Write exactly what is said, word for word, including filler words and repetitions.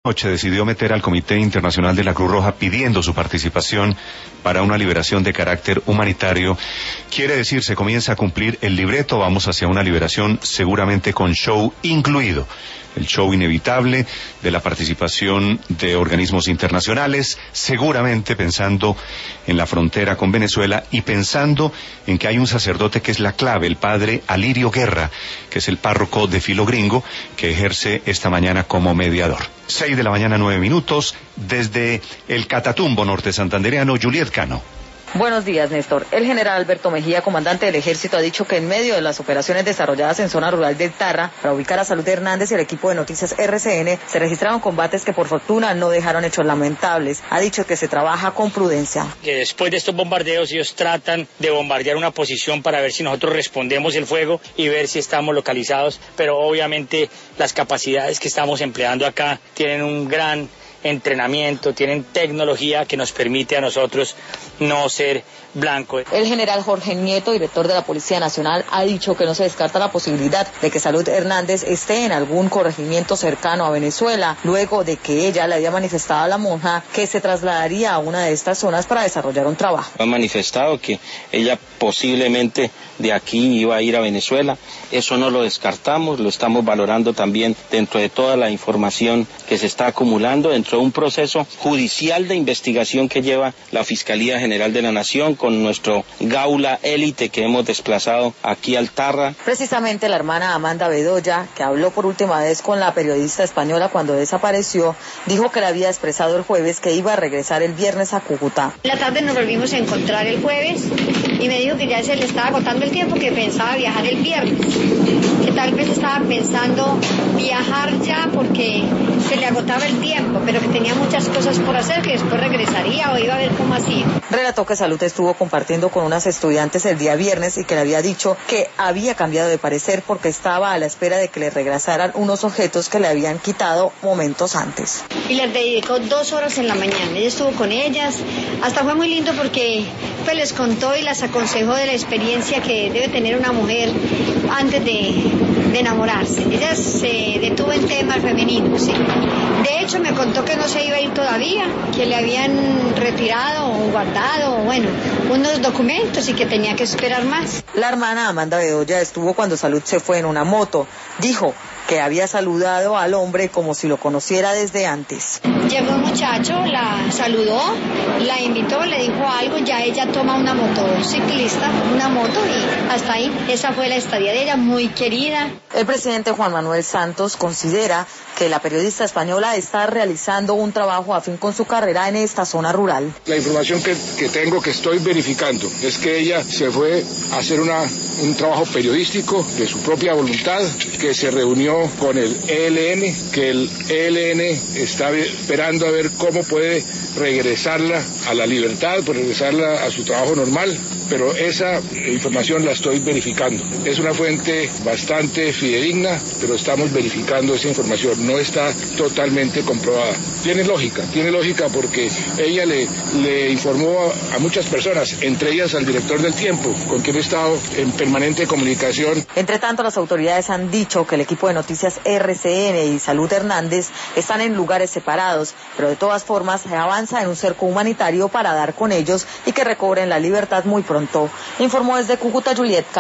Noche decidió meter al Comité Internacional de la Cruz Roja pidiendo su participación para una liberación de carácter humanitario. Quiere decir, se comienza a cumplir el libreto, vamos hacia una liberación seguramente con show incluido. El show inevitable de la participación de organismos internacionales, seguramente pensando en la frontera con Venezuela y pensando en que hay un sacerdote que es la clave, el padre Alirio Guerra, que es el párroco de Filo Gringo, que ejerce esta mañana como mediador. Seis de la mañana, nueve minutos, desde el Catatumbo norte santandereano, Juliet Cano. Buenos días, Néstor. El general Alberto Mejía, comandante del Ejército, ha dicho que en medio de las operaciones desarrolladas en zona rural del Tarra para ubicar a Salud Hernández y el equipo de noticias R C N, se registraron combates que por fortuna no dejaron hechos lamentables. Ha dicho que se trabaja con prudencia. Que después de estos bombardeos ellos tratan de bombardear una posición para ver si nosotros respondemos el fuego y ver si estamos localizados, pero obviamente las capacidades que estamos empleando acá tienen un gran entrenamiento, tienen tecnología que nos permite a nosotros no ser blanco. El general Jorge Nieto, director de la Policía Nacional, ha dicho que no se descarta la posibilidad de que Salud Hernández esté en algún corregimiento cercano a Venezuela, luego de que ella le había manifestado a la monja que se trasladaría a una de estas zonas para desarrollar un trabajo. Ha manifestado que ella posiblemente de aquí iba a ir a Venezuela. Eso no lo descartamos, lo estamos valorando también dentro de toda la información que se está acumulando, dentro de un proceso judicial de investigación que lleva la Fiscalía General de la Nación con nuestro Gaula élite que hemos desplazado aquí al Tarra. Precisamente la hermana Amanda Bedoya, que habló por última vez con la periodista española cuando desapareció, dijo que le había expresado el jueves que iba a regresar el viernes a Cúcuta. La tarde nos volvimos a encontrar el jueves y me dijo que ya se le estaba agotando el tiempo, que pensaba viajar el viernes, que tal vez estaba pensando viajar ya porque se le agotaba el tiempo, pero que tenía muchas cosas por hacer, que después regresaría o iba a ver cómo hacía. Relató que Salud estuvo compartiendo con unas estudiantes el día viernes y que le había dicho que había cambiado de parecer porque estaba a la espera de que le regresaran unos objetos que le habían quitado momentos antes. Y les dedicó dos horas en la mañana, ella estuvo con ellas, hasta fue muy lindo porque pues les contó y las aconsejó de la experiencia que debe tener una mujer antes de, de enamorarse. Ella se detuvo en temas femeninos, ¿sí? De hecho me contó que no se iba a ir todavía, que le habían retirado o guardado, bueno, unos documentos y que tenía que esperar más. La hermana Amanda Bedoya estuvo cuando Salud se fue en una moto. Dijo que había saludado al hombre como si lo conociera desde antes. Llegó un muchacho, la saludó, la invitó, le dijo algo, ya ella toma una motociclista, una moto y hasta ahí. Esa fue la estadía de ella, muy querida. El presidente Juan Manuel Santos considera que la periodista española está realizando un trabajo afín con su carrera en esta zona rural. La información que, que tengo, que estoy verificando, es que ella se fue a hacer una, un trabajo periodístico de su propia voluntad, que se reunió con el E L N, que el E L N está esperando a ver cómo puede regresarla a la libertad, pues regresarla a su trabajo normal, pero esa información la estoy verificando. Es una fuente bastante fidedigna, pero estamos verificando esa información, no está totalmente comprobada. Tiene lógica, tiene lógica porque ella le, le informó a, a muchas personas, entre ellas al director del Tiempo, con quien he estado en permanente comunicación. Entre tanto, las autoridades han dicho que el equipo de noticias R C N y Salud Hernández están en lugares separados, pero de todas formas se avanza en un cerco humanitario para dar con ellos y que recobren la libertad muy pronto. Informó desde Cúcuta, Juliet.